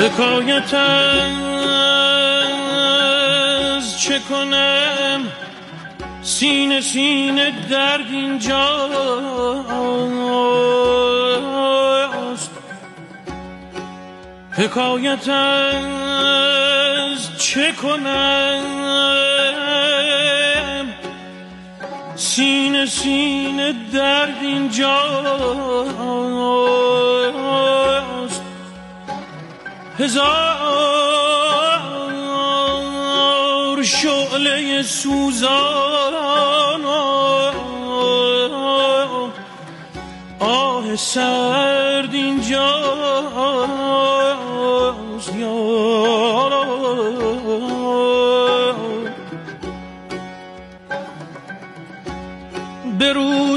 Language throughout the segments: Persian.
حکایت از چه کنم، سینه سینه درد اینجاست. حکایت از چه کنم، سینه سینه درد اینجاست. هزار شعله سوزان آه سرد اینجاست. به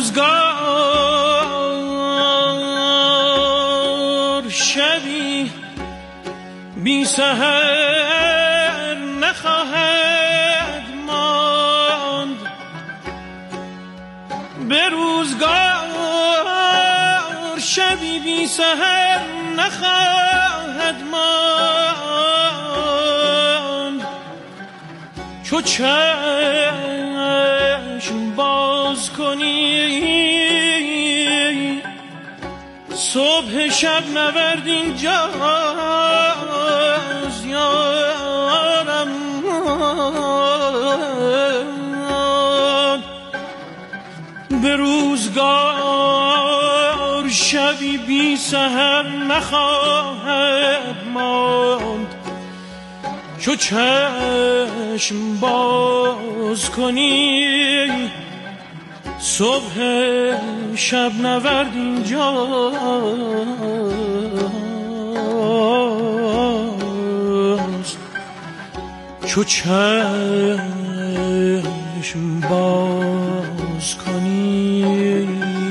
روزگار شبی بی سحر نخواهد ماند. به روزگار شبی بی سحر نخواهد ماند. چو چشم باز کنی صبح شب نورد اینجاست یارم. به روزگار شبی بی سحر نخواهد ماند. چو چشم باز کنی صبح شب نورد اینجاست. چو چشم باز کنی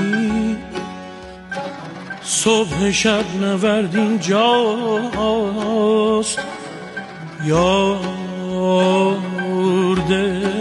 صبح شب نورد اینجاست. یارده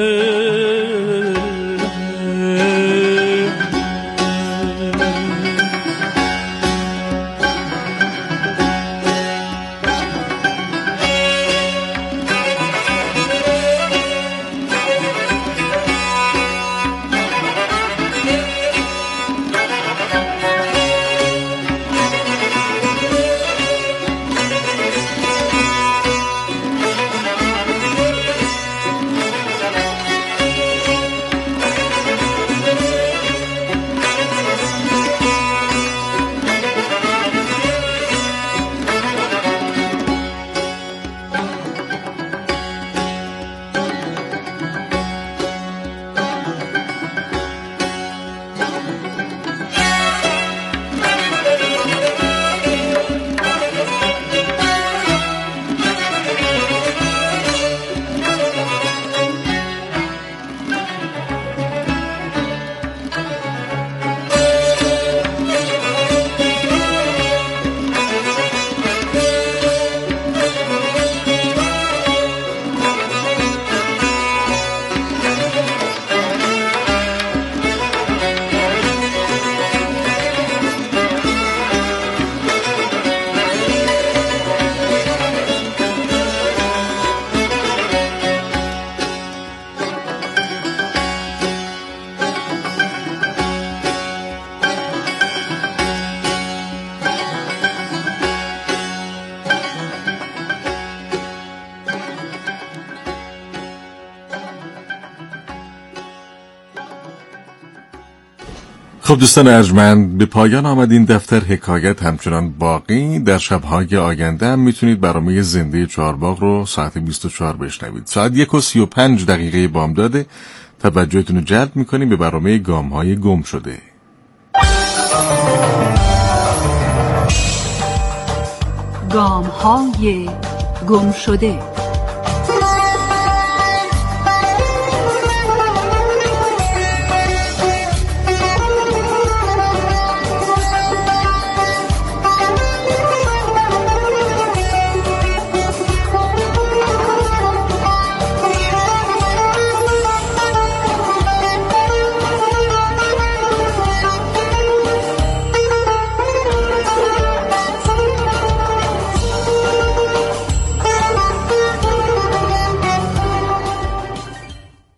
خب دوستان ارجمند، به پایان آمد این دفتر حکایت همچنان باقی. در شب‌های آینده هم میتونید برنامه زنده چهارباغ رو ساعت 24 بشنوید. ساعت 1:35 بامداد توجهتون رو جلب میکنیم به برنامه گام‌های گم شده. گام‌های گم شده.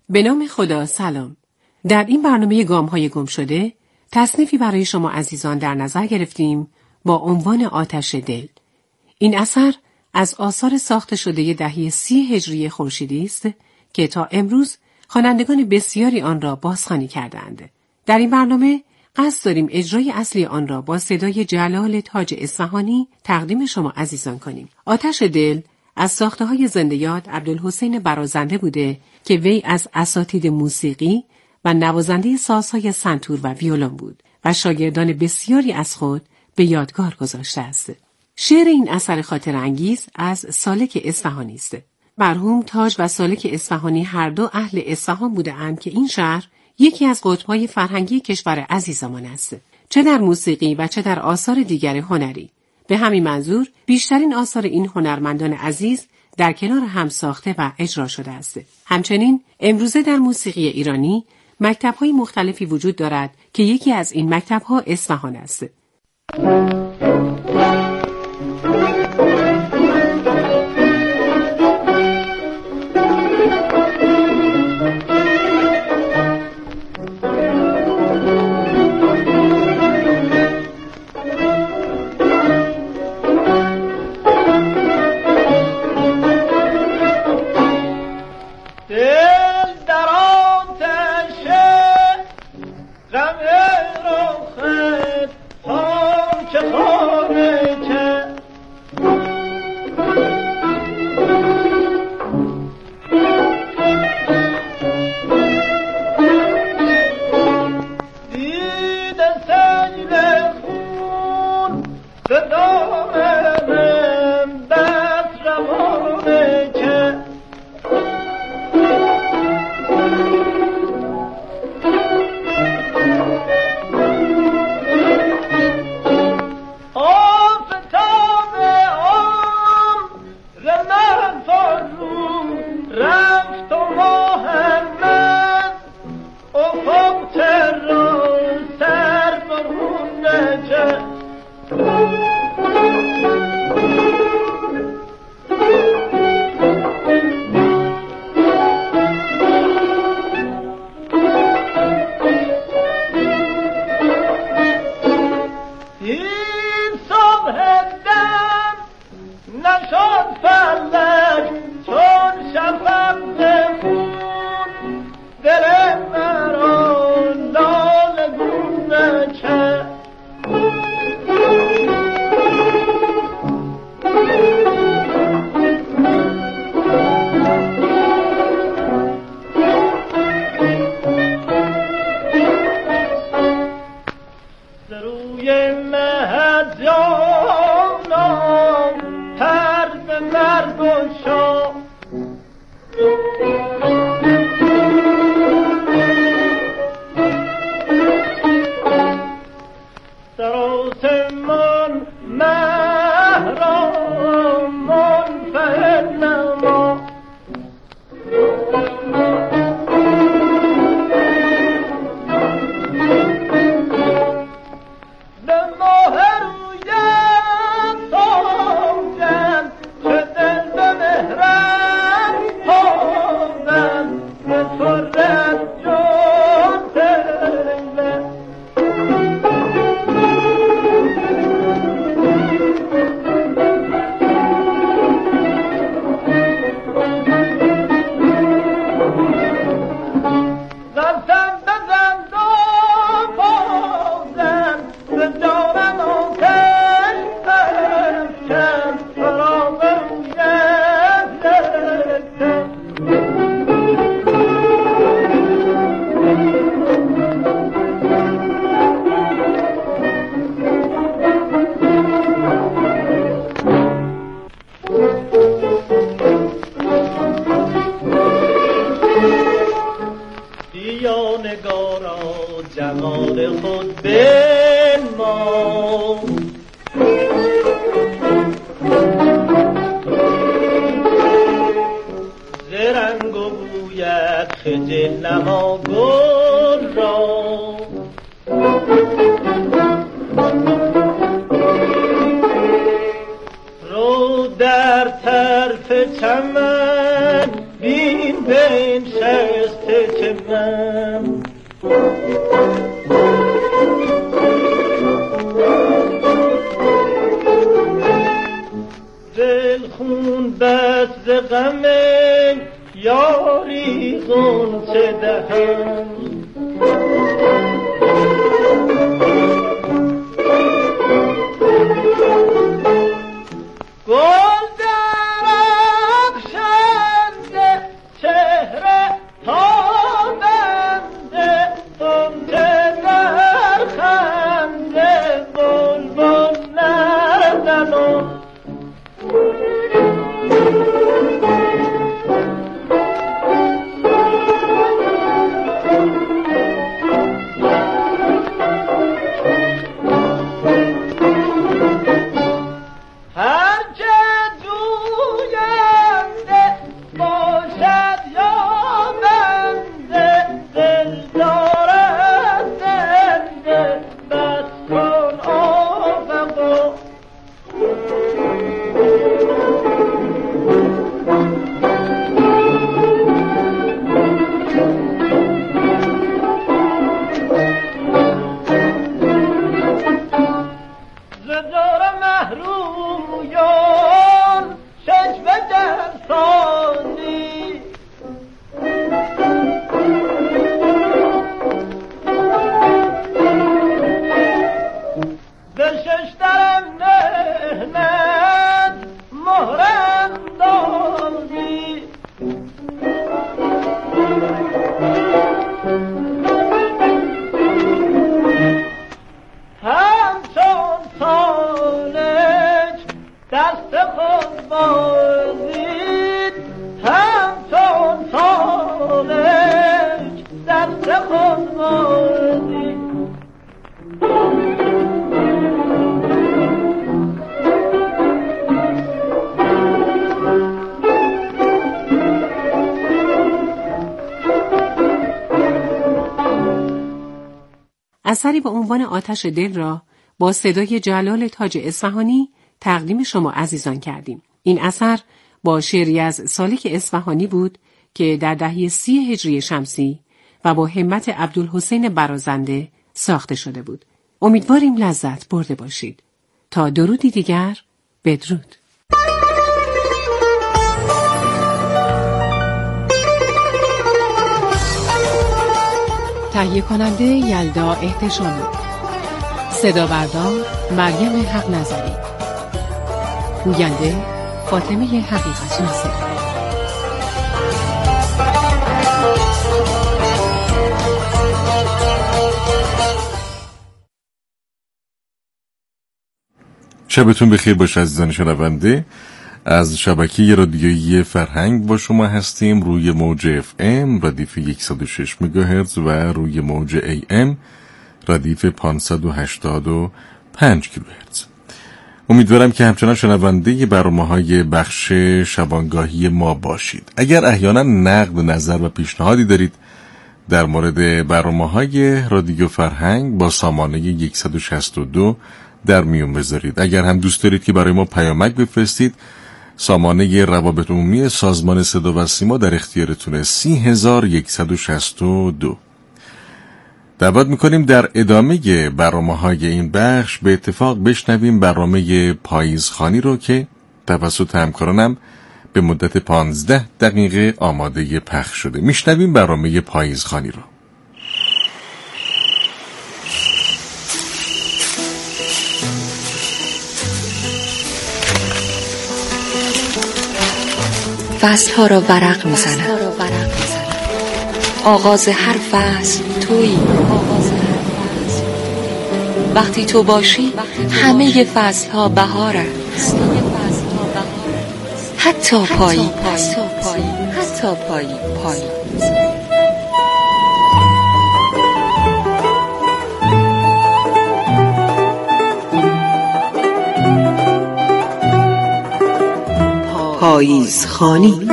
به نام خدا سلام. در این برنامه گام‌های گم شده تصنیفی برای شما عزیزان در نظر گرفتیم با عنوان آتش دل. این اثر از آثار ساخته شده دهه 30 هجری خورشیدی است که تا امروز خوانندگان بسیاری آن را بازخوانی کردند. در این برنامه قصد داریم اجرای اصلی آن را با صدای جلال تاج اصفهانی تقدیم شما عزیزان کنیم. آتش دل از ساخته‌های زنده یاد عبدالحسین برازنده بوده که وی از اساتید موسیقی و نوازنده سازهای سنتور و ویولن بود و شاگردان بسیاری از خود به یادگار گذاشته است. شعر این اثر خاطرانگیز از سالک اصفهانی است. مرحوم تاج و سالک اصفهانی هر دو اهل اصفهان بودند که این شهر یکی از قطب‌های فرهنگی کشور عزیزمان است، چه در موسیقی و چه در آثار دیگر هنری. به همین منظور بیشترین آثار این هنرمندان عزیز در کنار هم ساخته و اجرا شده است. همچنین امروزه در موسیقی ایرانی مکتب‌های مختلفی وجود دارد که یکی از این مکتب‌ها اصفهان است. در طرف چمن بین بنشسته غم یاری غنچه دهم گل درخشنده چهره تابنده غنچه در خنده بلبل نرزنم اثری به عنوان آتش دل را با صدای جلال تاج اصفهانی تقدیم شما عزیزان کردیم. این اثر با شعری از سالک اصفهانی بود که در دهه 30 هجری شمسی و با همت عبدالحسین برازنده ساخته شده بود. امیدواریم لذت برده باشید. تا درودی دیگر، بدرود. تهیه کننده یلدا احتشامی، صدا بردار مریم حق نظری، گوینده فاطمه حقیقت ناصر. شبتون بخیر باشه عزیزان شنونده. از شبکه رادیویی فرهنگ با شما هستیم روی موج FM ردیف 106 مگاهرتز و روی موج AM ردیف 585 کیلوهرتز. امیدوارم که همچنان شنونده برنامه‌های بخش شبانگاهی ما باشید. اگر احیانا نقد، نظر و پیشنهادی دارید در مورد برنامه‌های رادیو فرهنگ با سامانه 162 در میون بذارید. اگر هم دوست دارید که برای ما پیامک بفرستید، سامانه روابط عمومی سازمان صدا و سیما در اختیارتونه 30162. دعوت میکنیم در ادامه برنامه‌های این بخش به اتفاق بشنویم برنامه پاییزخوانی رو که توسط همکارانم به مدت 15 دقیقه آماده پخش شده. میشنویم برنامه پاییزخوانی رو. فصل‌ها را ورق می‌زنم. آغاز هر فصل تویی. وقتی تو باشی همه فصل‌ها بهار است. حتی پایی. پاییزخوانی.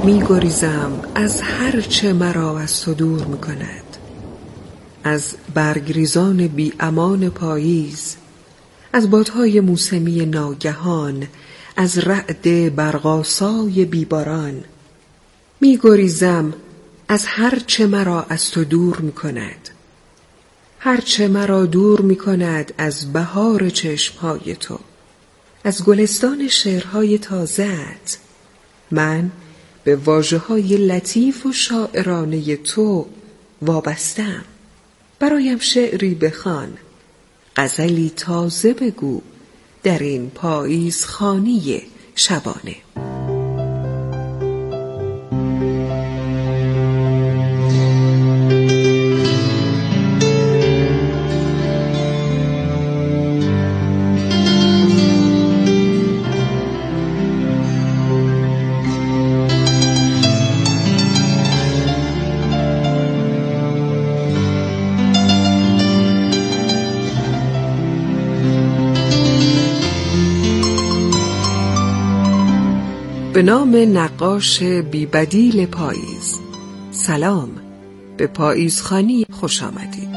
می گریزم از هر چه مرا از تو دور می کند، از برگریزان بی امان پاییز، از بادهای موسمی ناگهان، از رعد برق‌آسای بیباران. می گریزم از هر چه مرا از تو دور می کند، هر چه مرا دور می کند از بهار چشمهای تو، از گلستان شعرهای تازه‌ات. من به واژه‌های لطیف و شاعرانه تو وابسته‌ام. برایم شعری بخوان، غزلی تازه بگو در این پاییز خانی شبانه. به نام نقاش بی‌بدیل پاییز. سلام، به پاییزخوانی خوش آمدید.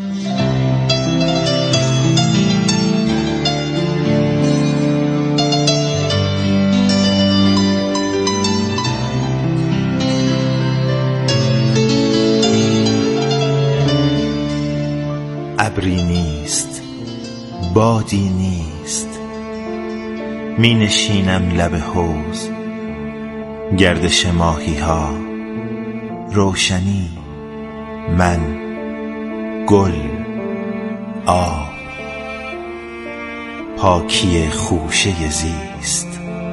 ابری نیست، بادی نیست، می نشینم لب حوض، گردش ماهی ها، روشنی، من، گل، آب، پاکی خوشه زیست.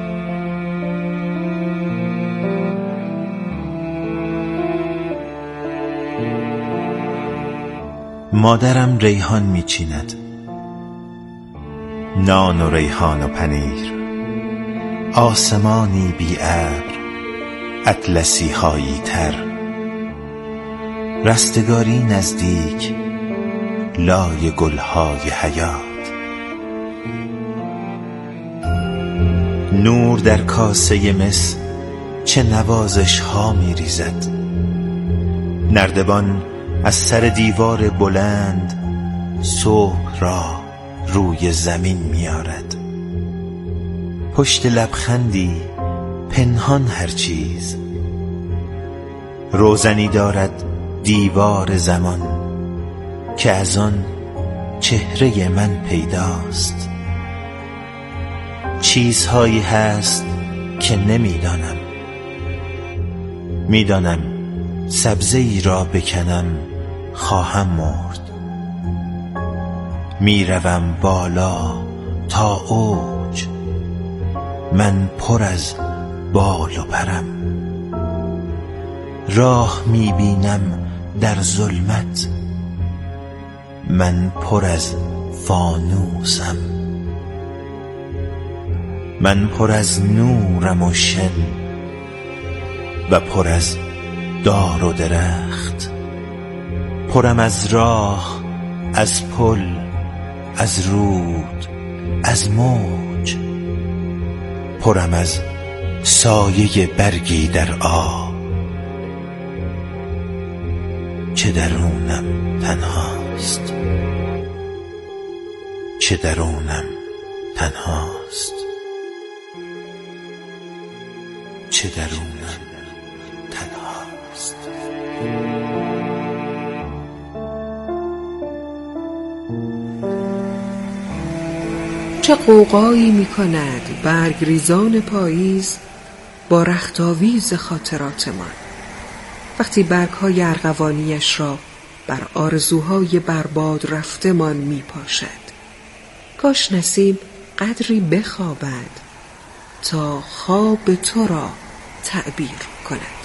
مادرم ریحان می چیند، نان و ریحان و پنیر، آسمانی بی ابر، اطلسی هایی تر، رستگاری نزدیک، لای گلهای حیات. نور در کاسه مس چه نوازش ها می ریزد، نردبان از سر دیوار بلند صبح را روی زمین می آرد. پشت لبخندی پنهان هر چیز، روزنی دارد دیوار زمان که از آن چهره من پیداست. چیزهایی هست که نمیدانم، میدانم سبزه‌ای را بکنم خواهم مرد. میروم بالا تا اوج، من پر از بال و پرم. راه میبینم در ظلمت، من پر از فانوسم. من پر از نورم و شن و پر از دار و درخت، پرم از راه، از پل، از رود، از موج، پرم از سایه برگی در آب. چه درونم تنهاست، چه درونم تنهاست، چه درونم تنهاست. چه غوغایی می کند برگریزان پاییز با رختاویز خاطراتمان، وقتی برگ‌های ارغوانیش را بر آرزوهای برباد رفتمان می پاشد. کاش نسیم قدری بخوابد تا خواب تو را تعبیر کند.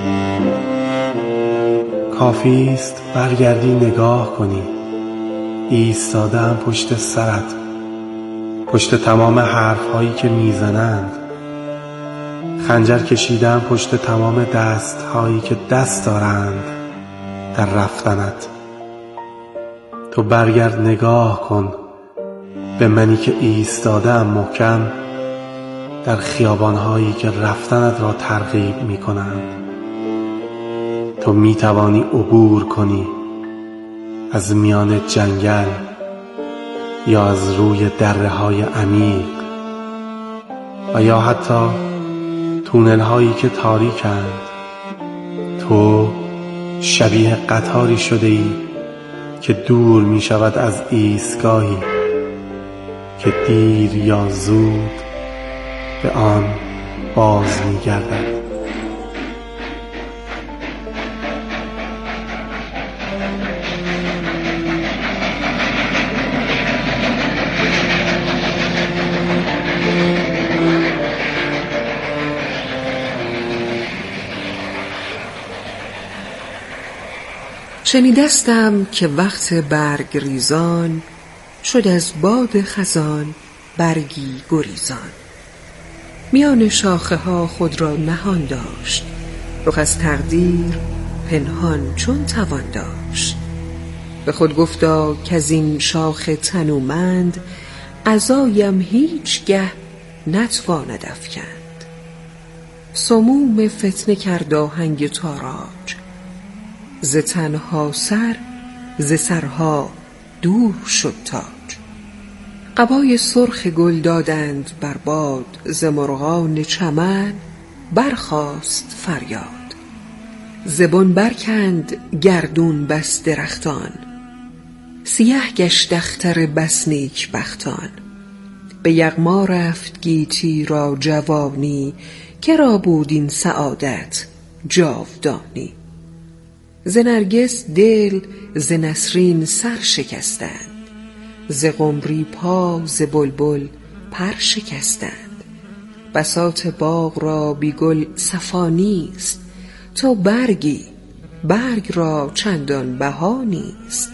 کافی است برگردی نگاه کنی، ایستاده‌ام پشت سرت، پشت تمام حرف‌هایی که میزنند. خنجر کشیدم پشت تمام دست‌هایی که دست دارند در رفتنت. تو برگرد نگاه کن به منی که ایستاده‌ام محکم در خیابان‌هایی که رفتنت را ترغیب می‌کنند. تو می‌توانی عبور کنی از میان جنگل یا از روی دره‌های عمیق و یا حتی تونل‌هایی که تاریکند. تو شبیه قطاری شده‌ای که دور می‌شود از ایستگاهی که دیر یا زود به آن باز می‌گردد. شنیدستم که وقت برگ ریزان شد از باد خزان برگی گریزان. میان شاخه ها خود را نهان داشت، رخ از تقدیر پنهان چون توان داشت. به خود گفتا که از این شاخ تنومند قضایم هیچگه نتواند افکند. سموم فتنه کرد آهنگ تاراج، ز تنها سر ز سرها دور شد تاج. قبای سرخ گل دادند بر باد، ز مرغان چمن برخاست فریاد. زبان برکند گردون بس درختان، سیه گشت اختر بس نیک بختان. به یغما رفت گیتی را جوانی، که را بود این سعادت جاودانی. ز نرگس دل ز نسرین سر شکستند، ز قمری پا ز بلبل پر شکستند. بساط باغ را بی گل صفا نیست، تو برگی برگ را چندان بها نیست.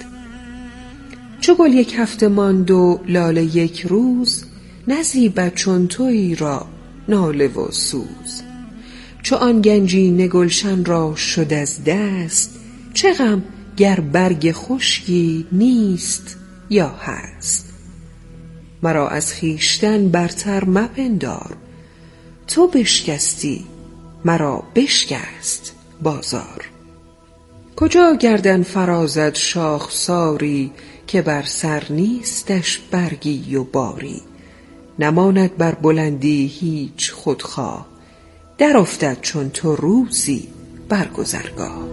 چو گل یک هفته ماند و لاله یک روز، نزیبد چون تویی را ناله و سوز. چو آن گنجینه گلشن را شد از دست، چه غم گر برگ خشکی نیست یا هست. مرا از خویشتن برتر مپندار، تو بشکستی مرا بشکست بازار. کجا گردن فرازد شاخساری، که بر سر نیستش برگی و باری. نماند بر بلندی هیچ خودخواه، در افتد چون تو روزی بر گذرگاه.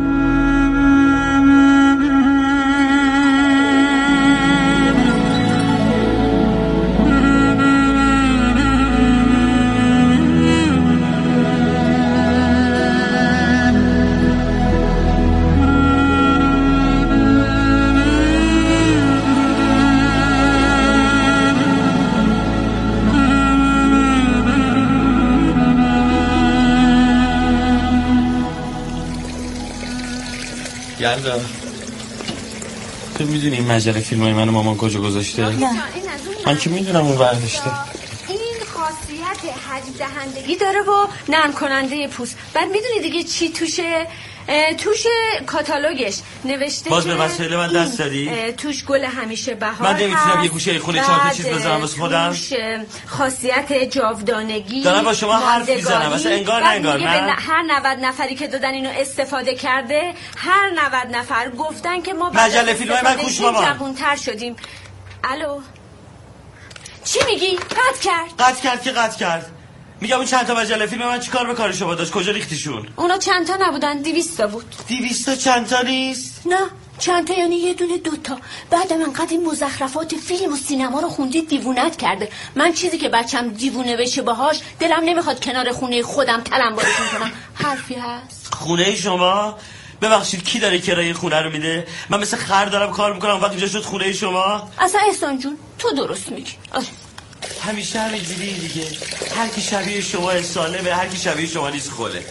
یلدا، تو میدونی این مجله فیلمای منو مامان کجا گذاشته؟ نه. من که میدونم اون برداشته. این خاصیت حجم دهندگی داره و نرم کننده پوست. بعد میدونی دیگه چی توشه؟ توش کاتالوگش نوشته باز به وسایل من دست دادی؟ توش گل همیشه بهار من نمیتونم یه گوشه خونه 4 تا چیز بزنم واسه خودم. توش خاصیت جاودانگی دارم با شما حرف میزنم، مثلا انگار نه انگار نه. هر 90 نفری که دادن اینو استفاده کرده، هر 90 نفر گفتن که ما مجله فیلمای من کوش مامان جوان‌تر شدیم. الو چی میگی؟ قطع کرد. میگم اون چند تا مجله فیلم من چیکار به کار شما داشت؟ کجا ریختیشون؟ اونا چند تا نبودن، 200 تا بود. 200 تا چند تا نیست؟ نه چند تا یعنی یه دونه 2 تا. بعد من قد این مزخرفات فیلم و سینما رو خوندید دیوونت کرده. من چیزی که بچم دیوونه بشه باهاش دلم نمیخواد کنار خونه خودم تلمبارشون کنم. حرفی هست؟ خونه شما؟ ببخشید کی داره کرایه خونه رو میده؟ من مثل خر دارم کار میکنم وقتی اینجا شد خونه شما؟ اصلا احسان جون تو درست میگی. همیشه همینجوری دیگه، هر کی شبیه شما سالمه، هر کی شبیه شما نیست خله.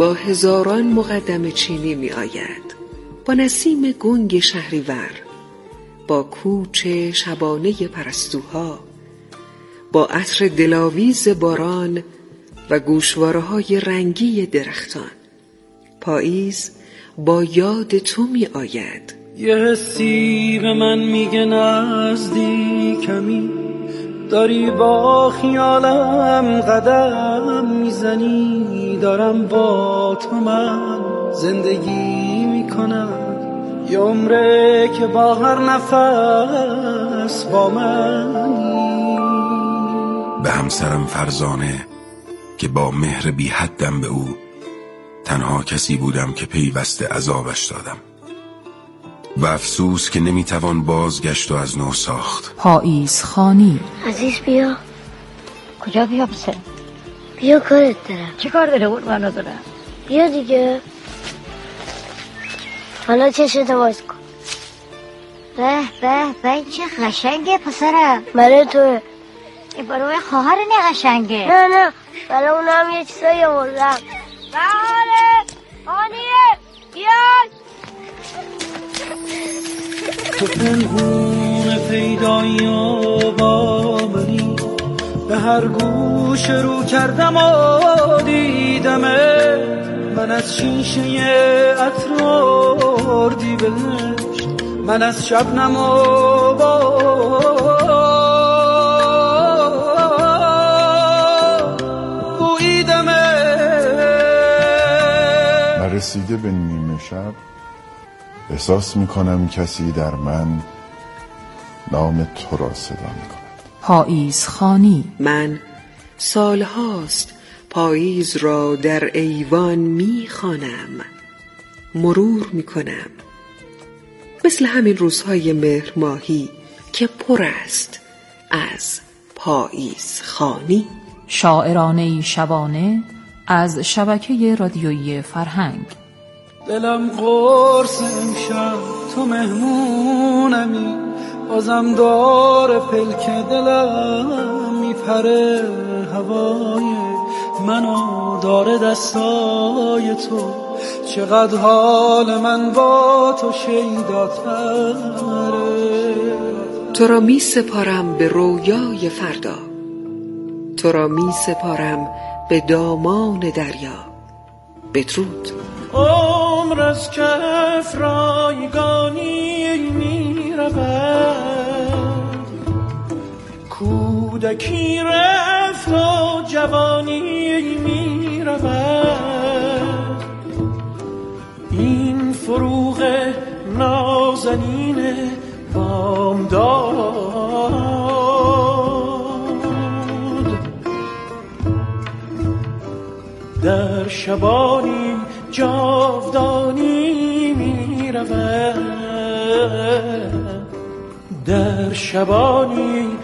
با هزاران مقدم چینی می آید، با نسیم گنگ شهریور، با کوچ شبانه پرستوها، با عطر دلاویز باران و گوشواره‌های رنگی درختان. پاییز با یاد تو می آید. یه حسی به من میگه نزدیکمی، داری با خیالم قدم میزنی، دارم با تو من زندگی میکنم، یه عمره که با هر نفس با منی. به همسرم فرزانه که با مهر بی حدم به او تنها کسی بودم که پیوسته عذابش دادم و افسوس که نمیتوان بازگشت و از نو ساخت. پاییز خانی. عزیز بیا. کجا بیا پسر؟ بیا کارت دارم. چه کار داره قربانا دارم؟ بیا دیگه. حالا چشتو باز کن. به به به این چه قشنگه پسرم. برای توه. این برای خواهر نه قشنگه. نه برای اونم یه چیزایی آوردم. بله خانیه بیاد. تو پنهون پیدایی و با منی، به هر گوش رو کردم و دیدمه، من از شیشه عطر اردی بهشت، من از شبنم و بویدمه. رسیده به نیمه شب احساس میکنم کسی در من نام تو را صدا میکند. پاییز خانی. من سالهاست پاییز را در ایوان میخوانم، مرور میکنم، مثل همین روزهای مهر ماهی که پر است از پاییز خانی. شاعرانه شبانه از شبکه رادیویی فرهنگ. دلم قرص امشب تو مهمونمی، بازم داره پلک دلم میپره هوای منو، داره دستای تو، چقدر حال من با تو شیداتره. تو را می سپارم به رویای فردا، تو را می سپارم به دامان دریا. بدرود. عمر از کف رایگانی می رود، کودکی رفت و جوانی می رود، این فروغ نازنین بامداد در شبانی جاودانی می رود، در شبانی